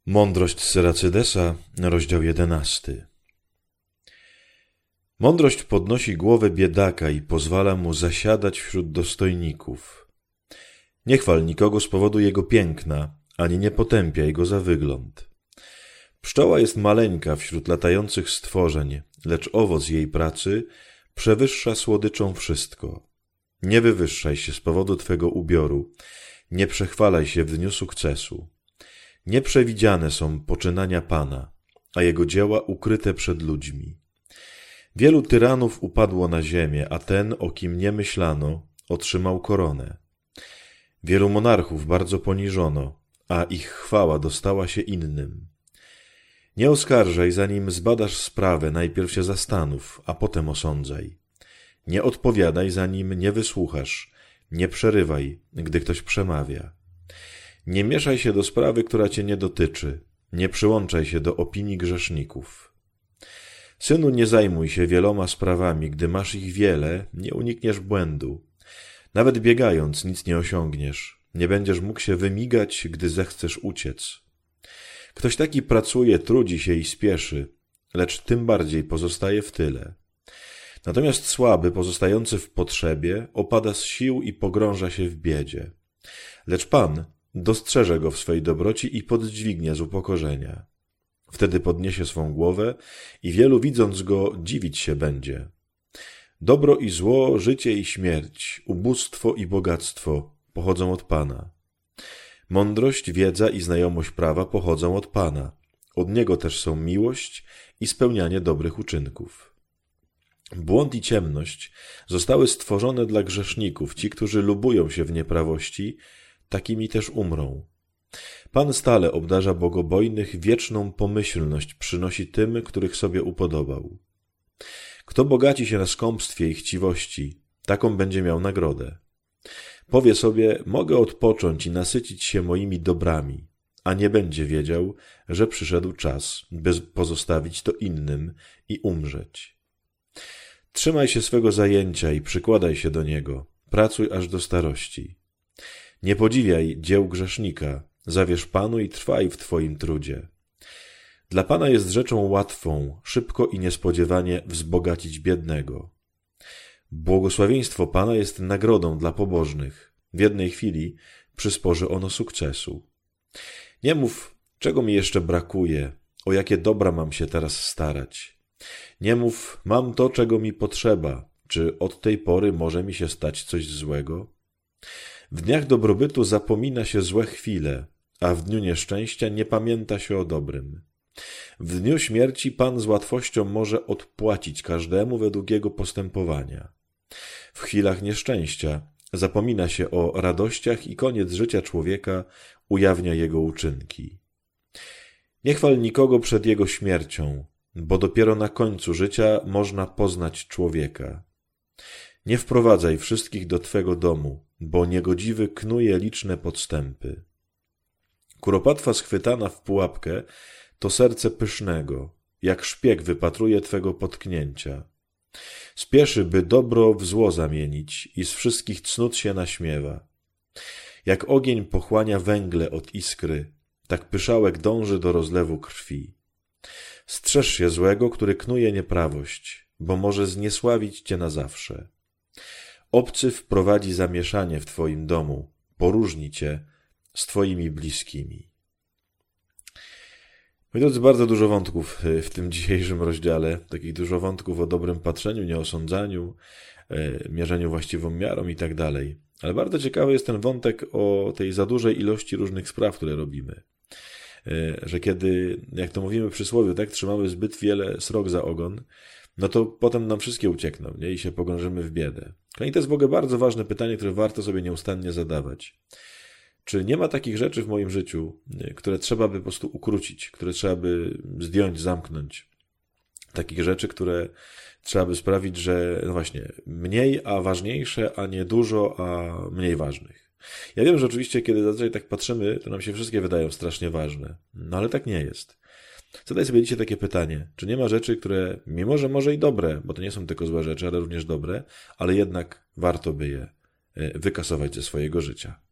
Mądrość Seracydesa, rozdział 11. Mądrość podnosi głowę biedaka i pozwala mu zasiadać wśród dostojników. Nie chwal nikogo z powodu jego piękna, ani nie potępiaj go za wygląd. Pszczoła jest maleńka wśród latających stworzeń, lecz owoc jej pracy przewyższa słodyczą wszystko. Nie wywyższaj się z powodu twego ubioru, nie przechwalaj się w dniu sukcesu. Nieprzewidziane są poczynania Pana, a jego dzieła ukryte przed ludźmi. Wielu tyranów upadło na ziemię, a ten, o kim nie myślano, otrzymał koronę. Wielu monarchów bardzo poniżono, a ich chwała dostała się innym. Nie oskarżaj, zanim zbadasz sprawę, najpierw się zastanów, a potem osądzaj. Nie odpowiadaj, zanim nie wysłuchasz, nie przerywaj, gdy ktoś przemawia. Nie mieszaj się do sprawy, która cię nie dotyczy, nie przyłączaj się do opinii grzeszników. Synu, nie zajmuj się wieloma sprawami, gdy masz ich wiele, nie unikniesz błędu. Nawet biegając nic nie osiągniesz, nie będziesz mógł się wymigać, gdy zechcesz uciec. Ktoś taki pracuje, trudzi się i spieszy, lecz tym bardziej pozostaje w tyle. Natomiast słaby, pozostający w potrzebie, opada z sił i pogrąża się w biedzie. Lecz Pan dostrzeże go w swej dobroci i poddźwignie z upokorzenia. Wtedy podniesie swą głowę i wielu widząc go dziwić się będzie. Dobro i zło, życie i śmierć, ubóstwo i bogactwo pochodzą od Pana. Mądrość, wiedza i znajomość prawa pochodzą od Pana. Od Niego też są miłość i spełnianie dobrych uczynków. Błąd i ciemność zostały stworzone dla grzeszników, ci, którzy lubują się w nieprawości, takimi też umrą. Pan stale obdarza bogobojnych, wieczną pomyślność przynosi tym, których sobie upodobał. Kto bogaci się na skąpstwie i chciwości, taką będzie miał nagrodę. Powie sobie, mogę odpocząć i nasycić się moimi dobrami, a nie będzie wiedział, że przyszedł czas, by pozostawić to innym i umrzeć. Trzymaj się swego zajęcia i przykładaj się do niego, pracuj aż do starości. Nie podziwiaj dzieł grzesznika, zawierz Panu i trwaj w Twoim trudzie. Dla Pana jest rzeczą łatwą, szybko i niespodziewanie wzbogacić biednego. Błogosławieństwo Pana jest nagrodą dla pobożnych. W jednej chwili przysporzy ono sukcesu. Nie mów, czego mi jeszcze brakuje, o jakie dobra mam się teraz starać. Nie mów, mam to, czego mi potrzeba, czy od tej pory może mi się stać coś złego? W dniach dobrobytu zapomina się złe chwile, a w dniu nieszczęścia nie pamięta się o dobrym. W dniu śmierci Pan z łatwością może odpłacić każdemu według jego postępowania. W chwilach nieszczęścia zapomina się o radościach i koniec życia człowieka ujawnia jego uczynki. Nie chwal nikogo przed jego śmiercią, bo dopiero na końcu życia można poznać człowieka. Nie wprowadzaj wszystkich do Twego domu, bo niegodziwy knuje liczne podstępy. Kuropatwa schwytana w pułapkę to serce pysznego, jak szpieg wypatruje Twego potknięcia. Spieszy, by dobro w zło zamienić i z wszystkich cnót się naśmiewa. Jak ogień pochłania węgle od iskry, tak pyszałek dąży do rozlewu krwi. Strzeż się złego, który knuje nieprawość, bo może zniesławić Cię na zawsze. Obcy wprowadzi zamieszanie w Twoim domu, poróżni Cię z Twoimi bliskimi. Moi drodzy, bardzo dużo wątków w tym dzisiejszym rozdziale, takich dużo wątków o dobrym patrzeniu, nieosądzaniu, mierzeniu właściwą miarą i tak dalej. Ale bardzo ciekawy jest ten wątek o tej za dużej ilości różnych spraw, które robimy. Że kiedy, jak to mówimy w przysłowiu, tak, trzymamy zbyt wiele srok za ogon, no to potem nam wszystkie uciekną, nie? I się pogrążymy w biedę. I to jest w ogóle bardzo ważne pytanie, które warto sobie nieustannie zadawać. Czy nie ma takich rzeczy w moim życiu, które trzeba by po prostu ukrócić, które trzeba by zdjąć, zamknąć? Takich rzeczy, które trzeba by sprawić, że no właśnie, mniej, a ważniejsze, a nie dużo, a mniej ważnych. Ja wiem, że oczywiście, kiedy zazwyczaj tak patrzymy, to nam się wszystkie wydają strasznie ważne. No ale tak nie jest. Zadaj sobie dzisiaj takie pytanie, czy nie ma rzeczy, które, mimo że może i dobre, bo to nie są tylko złe rzeczy, ale również dobre, ale jednak warto by je wykasować ze swojego życia.